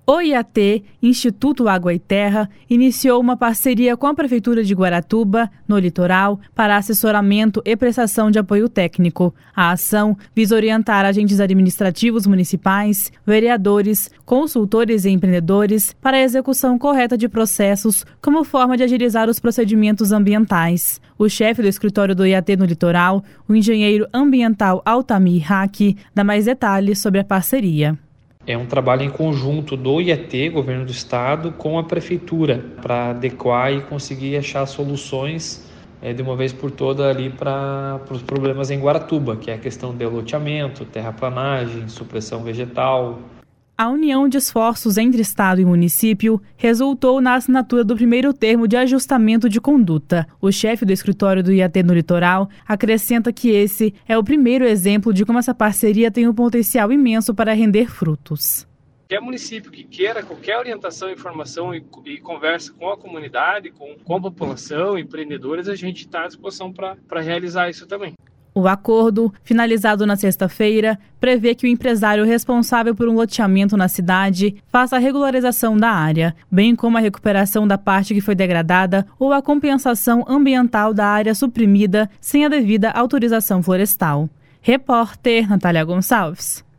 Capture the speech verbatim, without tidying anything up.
O I A T, Instituto Água e Terra, iniciou uma parceria com a Prefeitura de Guaratuba, no litoral, para assessoramento e prestação de apoio técnico. A ação visa orientar agentes administrativos municipais, vereadores, consultores e empreendedores para a execução correta de processos como forma de agilizar os procedimentos ambientais. O chefe do escritório do I A T no litoral, o engenheiro ambiental Altamir Haki, dá mais detalhes sobre a parceria. É um trabalho em conjunto do I A T, Governo do Estado, com a Prefeitura, para adequar e conseguir achar soluções é, de uma vez por toda ali para os problemas em Guaratuba, que é a questão de loteamento, terraplanagem, supressão vegetal. A união de esforços entre Estado e município resultou na assinatura do primeiro termo de ajustamento de conduta. O chefe do escritório do I A T no litoral acrescenta que esse é o primeiro exemplo de como essa parceria tem um potencial imenso para render frutos. Qualquer município que queira qualquer orientação, informação e, e conversa com a comunidade, com, com a população, empreendedores, a gente está à disposição para realizar isso também. O acordo, finalizado na sexta-feira, prevê que o empresário responsável por um loteamento na cidade faça a regularização da área, bem como a recuperação da parte que foi degradada ou a compensação ambiental da área suprimida sem a devida autorização florestal. Repórter Natália Gonçalves.